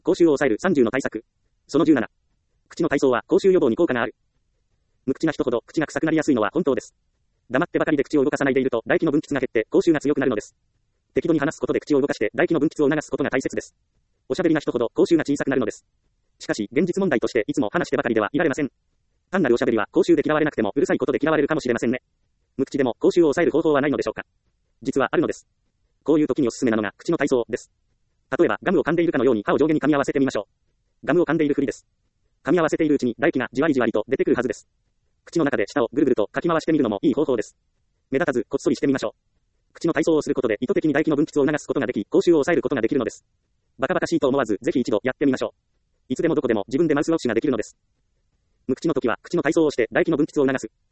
口臭を抑える30の対策。その17。口の体操は口臭予防に効果がある。無口な人ほど口が臭くなりやすいのは本当です。黙ってばかりで口を動かさないでいると唾液の分泌が減って口臭が強くなるのです。適度に話すことで口を動かして唾液の分泌を促すことが大切です。おしゃべりな人ほど口臭が小さくなるのです。しかし、現実問題としていつも話してばかりではいられません。単なるおしゃべりは口臭で嫌われなくてもうるさいことで嫌われるかもしれませんね。無口でも口臭を抑える方法はないのでしょうか。実はあるのです。こういう時におすすめなのが口の体操です。例えばガムを噛んでいるかのように歯を上下に噛み合わせてみましょう。ガムを噛んでいるふりです。噛み合わせているうちに唾液がじわりじわりと出てくるはずです。口の中で舌をぐるぐるとかき回してみるのもいい方法です。目立たずこっそりしてみましょう。口の体操をすることで意図的に唾液の分泌を促すことができ、口臭を抑えることができるのです。バカバカしいと思わずぜひ一度やってみましょう。いつでもどこでも自分でマウスウォッシュができるのです。無口の時は口の体操をして唾液の分泌を促す。